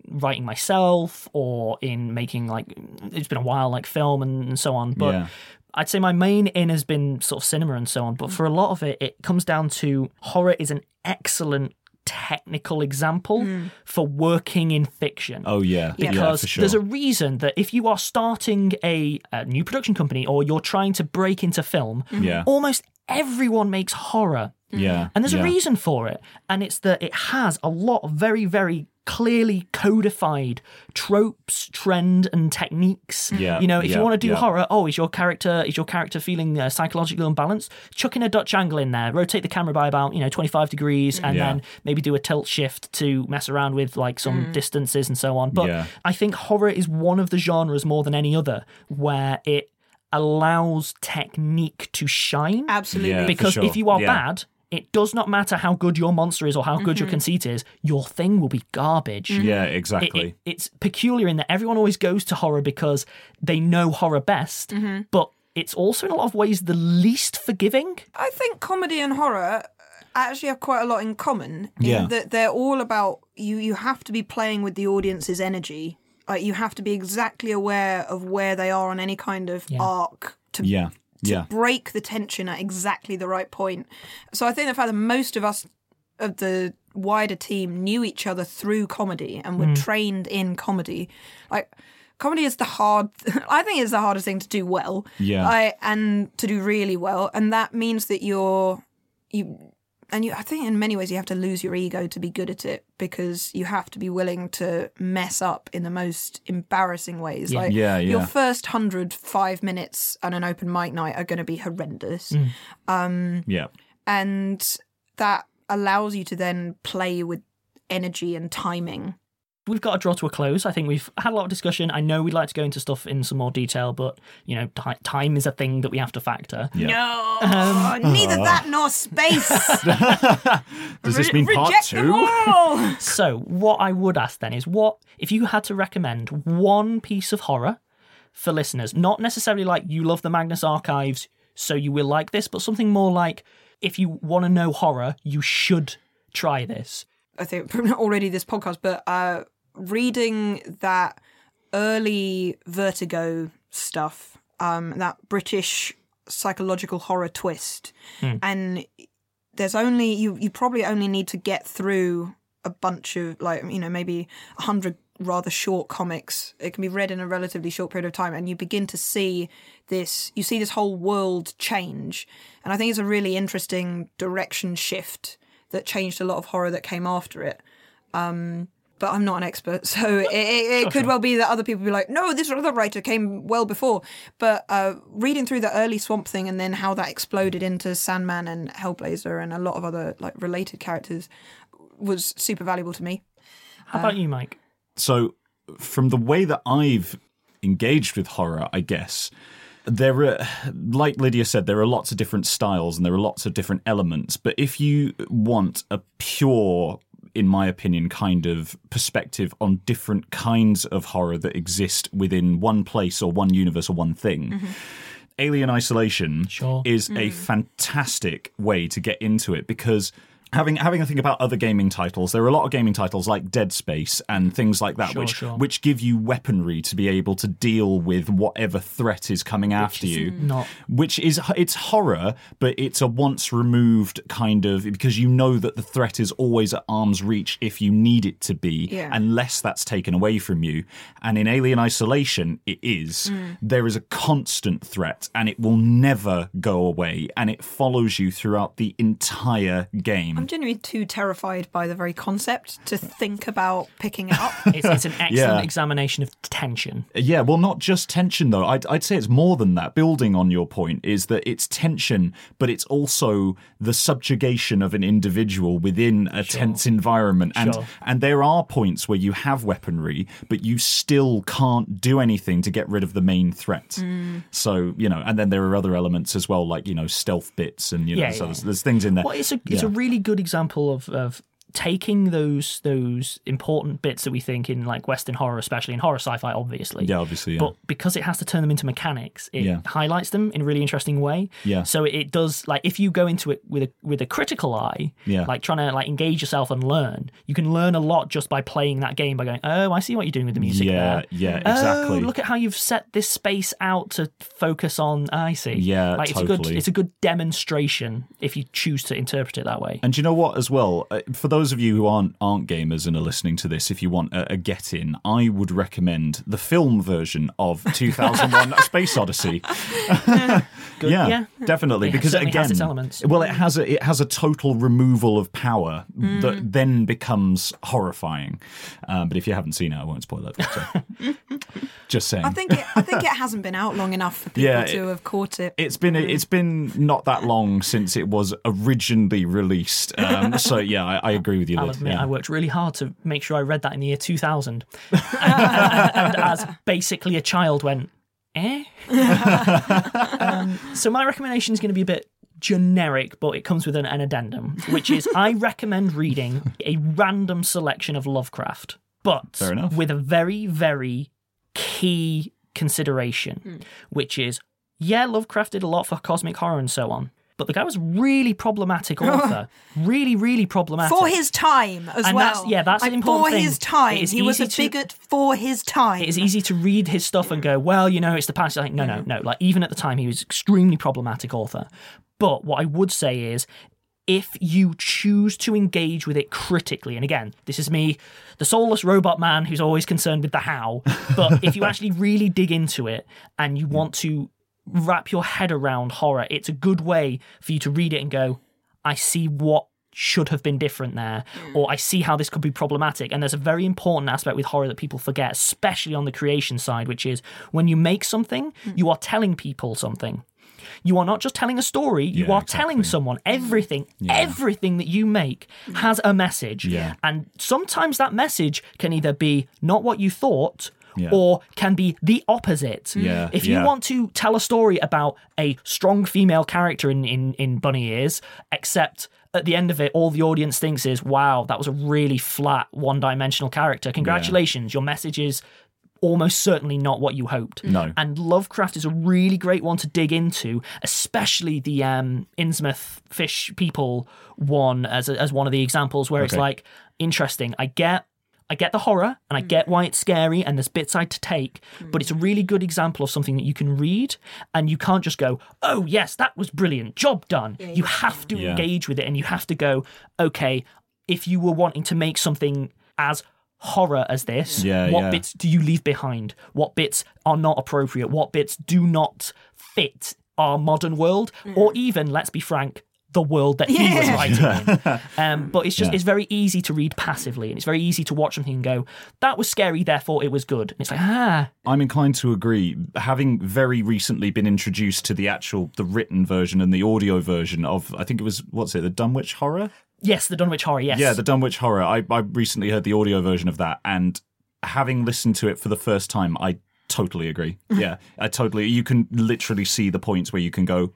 Speaker 7: writing myself or in making, like, it's been a while, like film and, and so on. But
Speaker 8: Yeah.
Speaker 7: I'd say my main in has been sort of cinema and so on. But for a lot of it, it comes down to horror is an excellent technical example mm. for working in fiction.
Speaker 8: Oh, yeah.
Speaker 7: Because
Speaker 8: yeah, for sure.
Speaker 7: there's a reason that if you are starting a, a new production company or you're trying to break into film,
Speaker 8: mm-hmm. yeah.
Speaker 7: almost everyone makes horror.
Speaker 8: Yeah.
Speaker 7: And there's
Speaker 8: yeah.
Speaker 7: a reason for it. And it's that it has a lot of very, very clearly codified tropes, trend, and techniques.
Speaker 8: Yeah,
Speaker 7: you know, if
Speaker 8: yeah,
Speaker 7: you want to do
Speaker 8: yeah.
Speaker 7: horror, oh, is your character is your character feeling uh, psychologically unbalanced? Chuck in a Dutch angle in there, rotate the camera by about you know twenty-five degrees, and
Speaker 8: yeah.
Speaker 7: then maybe do a tilt shift to mess around with like some mm. distances and so on. But
Speaker 8: yeah.
Speaker 7: I think horror is one of the genres more than any other where it allows technique to shine.
Speaker 9: Absolutely,
Speaker 8: yeah,
Speaker 7: because
Speaker 8: sure.
Speaker 7: if you are
Speaker 8: yeah.
Speaker 7: bad, it does not matter how good your monster is or how good mm-hmm. your conceit is, your thing will be garbage.
Speaker 8: Mm-hmm. Yeah, exactly.
Speaker 7: It, it, it's peculiar in that everyone always goes to horror because they know horror best, mm-hmm. but it's also in a lot of ways the least forgiving.
Speaker 9: I think comedy and horror actually have quite a lot in common. In
Speaker 8: yeah.
Speaker 9: that they're all about, you, you have to be playing with the audience's energy. Like, you have to be exactly aware of where they are on any kind of
Speaker 7: yeah.
Speaker 9: arc to
Speaker 8: yeah.
Speaker 9: to
Speaker 8: yeah.
Speaker 9: break the tension at exactly the right point. So I think the fact that most of us, of the wider team, knew each other through comedy and were mm. trained in comedy. Like, comedy is the hard, I think it's the hardest thing to do well.
Speaker 8: Yeah.
Speaker 9: I, and to do really well. And that means that you're, you, and you, I think in many ways you have to lose your ego to be good at it, because you have to be willing to mess up in the most embarrassing ways.
Speaker 7: Yeah.
Speaker 9: Like
Speaker 8: Yeah, yeah.
Speaker 9: your first hundred five minutes on an open mic night are going to be horrendous.
Speaker 7: Mm.
Speaker 9: Um,
Speaker 8: yeah.
Speaker 9: and that allows you to then play with energy and timing.
Speaker 7: We've got to draw to a close. I think we've had a lot of discussion. I know we'd like to go into stuff in some more detail, but, you know, t- time is a thing that we have to factor.
Speaker 8: Yeah.
Speaker 9: No, um, neither that nor space.
Speaker 8: Does this mean
Speaker 9: Re-
Speaker 8: part
Speaker 9: reject
Speaker 8: two?
Speaker 9: them all.
Speaker 7: So what I would ask then is, what if you had to recommend one piece of horror for listeners, not necessarily like you love the Magnus Archives, so you will like this, but something more like, if you want to know horror, you should try this.
Speaker 9: I think already this podcast, but uh, reading that early Vertigo stuff, um, that British psychological horror twist,
Speaker 7: mm.
Speaker 9: and there's only you. You probably only need to get through a bunch of, like, you know, maybe a hundred rather short comics. It can be read in a relatively short period of time, and you begin to see this. You see this whole world change, and I think it's a really interesting direction shift that changed a lot of horror that came after it. Um, but I'm not an expert, so it, it, it
Speaker 7: sure,
Speaker 9: could
Speaker 7: sure.
Speaker 9: well be that other people be like, no, this other writer came well before. But uh, reading through the early Swamp Thing and then how that exploded into Sandman and Hellblazer and a lot of other like related characters was super valuable to me.
Speaker 7: How about you, Mike?
Speaker 8: So, from the way that I've engaged with horror, I guess, there are, like Lydia said, there are lots of different styles and there are lots of different elements. But if you want a pure, in my opinion, kind of perspective on different kinds of horror that exist within one place or one universe or one thing, mm-hmm. Alien Isolation
Speaker 7: sure.
Speaker 8: is
Speaker 9: mm.
Speaker 8: a fantastic way to get into it, because Having having a think about other gaming titles, there are a lot of gaming titles like Dead Space and things like that,
Speaker 7: sure,
Speaker 8: which
Speaker 7: sure.
Speaker 8: which give you weaponry to be able to deal with whatever threat is coming
Speaker 7: which
Speaker 8: after
Speaker 7: is
Speaker 8: you.
Speaker 7: Not...
Speaker 8: Which is it's horror, but it's a once removed kind of, because you know that the threat is always at arm's reach if you need it to be,
Speaker 9: yeah.
Speaker 8: unless that's taken away from you. And in Alien Isolation, it is.
Speaker 9: Mm.
Speaker 8: There is a constant threat, and it will never go away, and it follows you throughout the entire game.
Speaker 9: I'm genuinely too terrified by the very concept to think about picking it up.
Speaker 7: It's, it's an excellent
Speaker 8: Yeah.
Speaker 7: examination of tension.
Speaker 8: Yeah, well, not just tension, though. I'd, I'd say it's more than that. Building on your point is that it's tension, but it's also the subjugation of an individual within a
Speaker 7: Sure.
Speaker 8: tense environment. And
Speaker 7: Sure.
Speaker 8: and there are points where you have weaponry, but you still can't do anything to get rid of the main threat.
Speaker 9: Mm.
Speaker 8: So, you know, and then there are other elements as well, like, you know, stealth bits and, you know,
Speaker 7: Yeah,
Speaker 8: so
Speaker 7: yeah.
Speaker 8: there's, there's things in there.
Speaker 7: Well, it's a it's
Speaker 8: Yeah.
Speaker 7: a really good example of, of taking those those important bits that we think in like Western horror, especially in horror sci-fi, obviously.
Speaker 8: Yeah, obviously. Yeah.
Speaker 7: But because it has to turn them into mechanics, it
Speaker 8: Yeah.
Speaker 7: highlights them in a really interesting way.
Speaker 8: Yeah.
Speaker 7: So it does, like, if you go into it with a with a critical eye,
Speaker 8: Yeah.
Speaker 7: like trying to like engage yourself and learn, you can learn a lot just by playing that game, by going, oh, I see what you're doing with the music
Speaker 8: Yeah,
Speaker 7: there.
Speaker 8: yeah, exactly.
Speaker 7: Oh, look at how you've set this space out to focus on. I see.
Speaker 8: Yeah,
Speaker 7: like it's a good
Speaker 8: totally.
Speaker 7: it's a good demonstration if you choose to interpret it that way.
Speaker 8: And do you know what, as well, uh, for those of you who aren't aren't gamers and are listening to this, if you want a, a get in, I would recommend the film version of two thousand one: A Space Odyssey.
Speaker 7: Good,
Speaker 8: yeah,
Speaker 7: yeah.
Speaker 8: definitely,
Speaker 7: It
Speaker 8: because
Speaker 7: certainly
Speaker 8: again,
Speaker 7: has its elements.
Speaker 8: well, it has a it has a total removal of power
Speaker 7: Mm.
Speaker 8: that then becomes horrifying. Um, but if you haven't seen it, I won't spoil it. So. Just saying.
Speaker 9: I think it, I think it hasn't been out long enough for people
Speaker 8: Yeah,
Speaker 9: to
Speaker 8: it-
Speaker 9: have caught it.
Speaker 8: It's been it's been not that long since it was originally released. Um, so yeah, I, I agree with you.
Speaker 7: I'll
Speaker 8: Liz.
Speaker 7: admit,
Speaker 8: Yeah.
Speaker 7: I worked really hard to make sure I read that in the year two thousand. and, and, and as basically a child went, eh? um, so my recommendation is going to be a bit generic, but it comes with an, an addendum, which is I recommend reading a random selection of Lovecraft, but
Speaker 8: Fair enough.
Speaker 7: with a very, very key consideration, which is, yeah, Lovecraft did a lot for cosmic horror and so on, but the guy was a really problematic author. really, really problematic.
Speaker 9: For his time as
Speaker 7: And
Speaker 9: well.
Speaker 7: that's- yeah, that's an
Speaker 9: like,
Speaker 7: important
Speaker 9: For
Speaker 7: thing.
Speaker 9: his time.
Speaker 7: It is
Speaker 9: He was a
Speaker 7: easy to-
Speaker 9: bigot for his time.
Speaker 7: It is easy to read his stuff and go, well, you know, it's the past. Like, no, no, no. Like, even at the time, he was extremely problematic author. But what I would say is, if you choose to engage with it critically, and again, this is me, the soulless robot man who's always concerned with the how, but if you actually really dig into it and you want to wrap your head around horror, it's a good way for you to read it and go, I see what should have been different there, or I see how this could be problematic. And there's a very important aspect with horror that people forget, especially on the creation side, which is when you make something, you are telling people something. You are not just telling a story, you
Speaker 8: Yeah,
Speaker 7: are
Speaker 8: exactly.
Speaker 7: telling someone everything,
Speaker 8: Yeah.
Speaker 7: everything that you make has a message.
Speaker 8: Yeah.
Speaker 7: And sometimes that message can either be not what you thought,
Speaker 8: Yeah.
Speaker 7: or can be the opposite.
Speaker 8: Yeah,
Speaker 7: If you
Speaker 8: yeah.
Speaker 7: want to tell a story about a strong female character in, in, in Bunny Ears, except at the end of it, all the audience thinks is, wow, that was a really flat, one-dimensional character. Congratulations, your message is almost certainly not what you hoped.
Speaker 8: No.
Speaker 7: And Lovecraft is a really great one to dig into, especially the um, Innsmouth Fish People one as a, as one of the examples where it's
Speaker 8: Okay.
Speaker 7: like, interesting, I get I get the horror and I get why it's scary and there's bits I'd to take, but it's a really good example of something that you can read and you can't just go, oh yes, that was brilliant, job done. You have to
Speaker 8: Yeah.
Speaker 7: engage with it and you have to go, okay, if you were wanting to make something as horror as this,
Speaker 8: Yeah,
Speaker 7: what
Speaker 8: yeah.
Speaker 7: bits do you leave behind? What bits are not appropriate? What bits do not fit our modern world? Or even, let's be frank, the world that he was writing in. Um, but it's just
Speaker 8: Yeah.
Speaker 7: it's very easy to read passively, and it's very easy to watch something and go, that was scary, therefore it was good. And it's like, ah,
Speaker 8: I'm inclined to agree. Having very recently been introduced to the actual, the written version and the audio version of, I think it was, what's it, the Dunwich Horror?
Speaker 7: yes, the Dunwich Horror, yes.
Speaker 8: Yeah, the Dunwich Horror. I, I recently heard the audio version of that, and having listened to it for the first time, I totally agree. Yeah, I totally. You can literally see the points where you can go,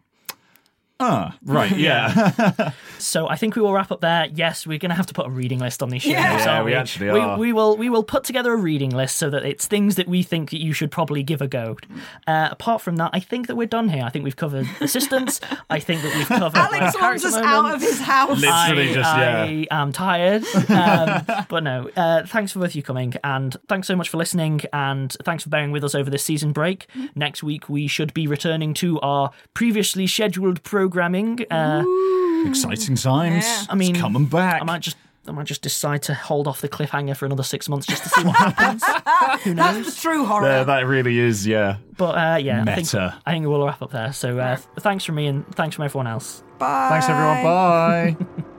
Speaker 8: ah, right, yeah.
Speaker 7: So I think we will wrap up there. Yes, we're going to have to put a reading list on these shows.
Speaker 9: Yeah.
Speaker 8: Yeah,
Speaker 7: aren't
Speaker 8: we actually
Speaker 7: we,
Speaker 8: are.
Speaker 7: We will we will put together a reading list so that it's things that we think that you should probably give a go. Uh, apart from that, I think that we're done here. I think we've covered assistants. I think that we've covered
Speaker 9: Alex
Speaker 7: uh,
Speaker 9: wants
Speaker 7: character
Speaker 9: us
Speaker 7: moments.
Speaker 9: out of his house.
Speaker 8: Literally
Speaker 7: I,
Speaker 8: just, yeah.
Speaker 7: I am tired. Um, but no, uh, thanks for both of you coming, and thanks so much for listening, and thanks for bearing with us over this season break. Next week, we should be returning to our previously scheduled programming. Uh,
Speaker 8: Exciting times.
Speaker 9: Yeah.
Speaker 7: I mean,
Speaker 8: it's coming back.
Speaker 7: I might just I might just decide to hold off the cliffhanger for another six months just to see what happens. Who
Speaker 9: That's
Speaker 7: knows?
Speaker 9: the true horror.
Speaker 8: Yeah, that really is, yeah.
Speaker 7: But uh, yeah, I think,
Speaker 8: Meta.
Speaker 7: I think we'll wrap up there. So uh, thanks from me and thanks from everyone else.
Speaker 9: Bye.
Speaker 8: Thanks, everyone. Bye.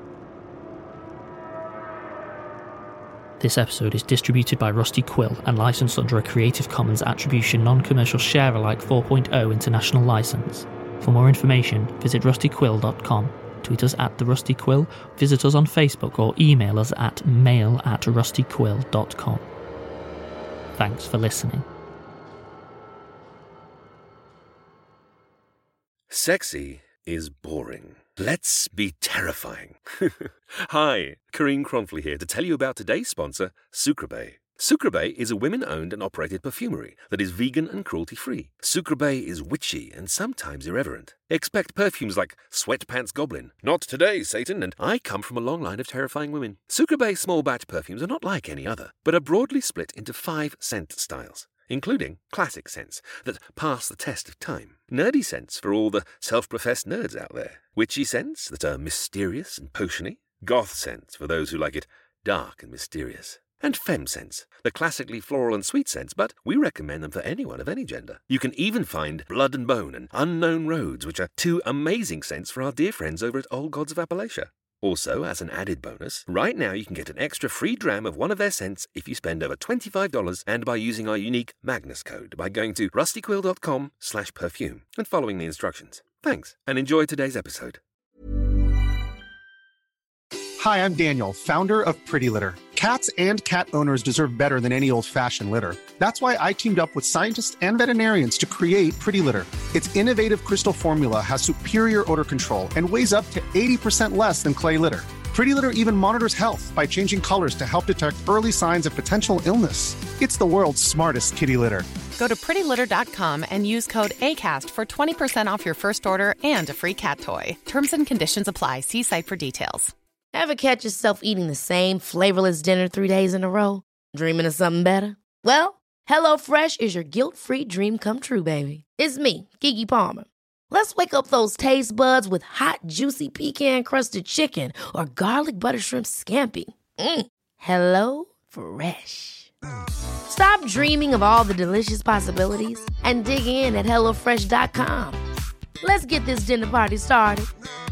Speaker 7: This episode is distributed by Rusty Quill and licensed under a Creative Commons Attribution Non-Commercial Share-alike four point oh international license. For more information, visit rusty quill dot com, tweet us at the Rusty Quill, visit us on Facebook, or email us at mail at rusty quill dot com. Thanks for listening.
Speaker 5: Sexy is boring. Let's be terrifying. Hi, Karine Cronfley here to tell you about today's sponsor, Sucreabeille. Sucreabeille is a women-owned and operated perfumery that is vegan and cruelty-free. Sucreabeille is witchy and sometimes irreverent. Expect perfumes like Sweatpants Goblin, Not Today, Satan, and I Come From a Long Line of Terrifying Women. Sucreabeille small batch perfumes are not like any other, but are broadly split into five scent styles, including classic scents that pass the test of time, nerdy scents for all the self-professed nerds out there, witchy scents that are mysterious and potiony, goth scents for those who like it dark and mysterious, and femme scents, the classically floral and sweet scents, but we recommend them for anyone of any gender. You can even find Blood and Bone and Unknown Roads, which are two amazing scents for our dear friends over at Old Gods of Appalachia. Also, as an added bonus, right now you can get an extra free dram of one of their scents if you spend over twenty-five dollars and by using our unique Magnus code by going to rustyquill.com slash perfume and following the instructions. Thanks, and enjoy today's episode.
Speaker 10: Hi, I'm Daniel, founder of Pretty Litter. Cats and cat owners deserve better than any old-fashioned litter. That's why I teamed up with scientists and veterinarians to create Pretty Litter. Its innovative crystal formula has superior odor control and weighs up to eighty percent less than clay litter. Pretty Litter even monitors health by changing colors to help detect early signs of potential illness. It's the world's smartest kitty litter.
Speaker 11: Go to pretty litter dot com and use code ACAST for twenty percent off your first order and a free cat toy. Terms and conditions apply. See site for details.
Speaker 1: Ever catch yourself eating the same flavorless dinner three days in a row? Dreaming of something better? Well, HelloFresh is your guilt-free dream come true, baby. It's me, Keke Palmer. Let's wake up those taste buds with hot, juicy pecan-crusted chicken or garlic butter shrimp scampi. Mm. Hello Fresh. Stop dreaming of all the delicious possibilities and dig in at hello fresh dot com. Let's get this dinner party started.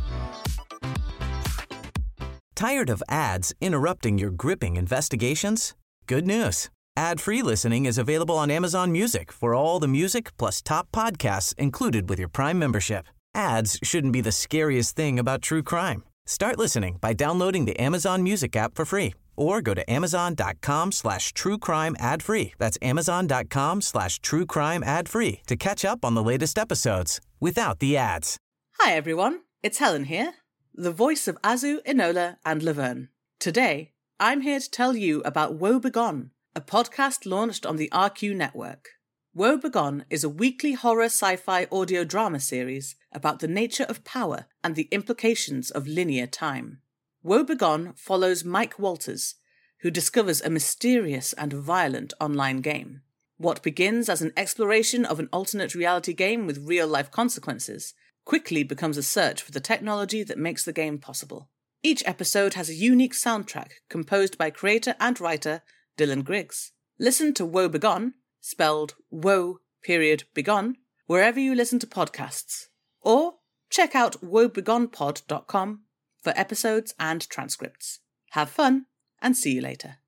Speaker 2: Tired of ads interrupting your gripping investigations? Good news. Ad-free listening is available on Amazon Music for all the music plus top podcasts included with your Prime membership. Ads shouldn't be the scariest thing about true crime. Start listening by downloading the Amazon Music app for free or go to amazon.com slash true crime ad free. That's amazon.com slash true crime ad free to catch up on the latest episodes without the ads.
Speaker 4: Hi everyone, it's Helen here, the voice of Azu, Enola and Laverne. Today, I'm here to tell you about Woe Begone, a podcast launched on the R Q network. Woe Begone is a weekly horror sci-fi audio drama series about the nature of power and the implications of linear time. Woe Begone follows Mike Walters, who discovers a mysterious and violent online game. What begins as an exploration of an alternate reality game with real-life consequences quickly becomes a search for the technology that makes the game possible. Each episode has a unique soundtrack composed by creator and writer Dylan Griggs. Listen to Woe Begone, spelled Woe period Begone, wherever you listen to podcasts. Or check out woe begone pod dot com for episodes and transcripts. Have fun, and see you later.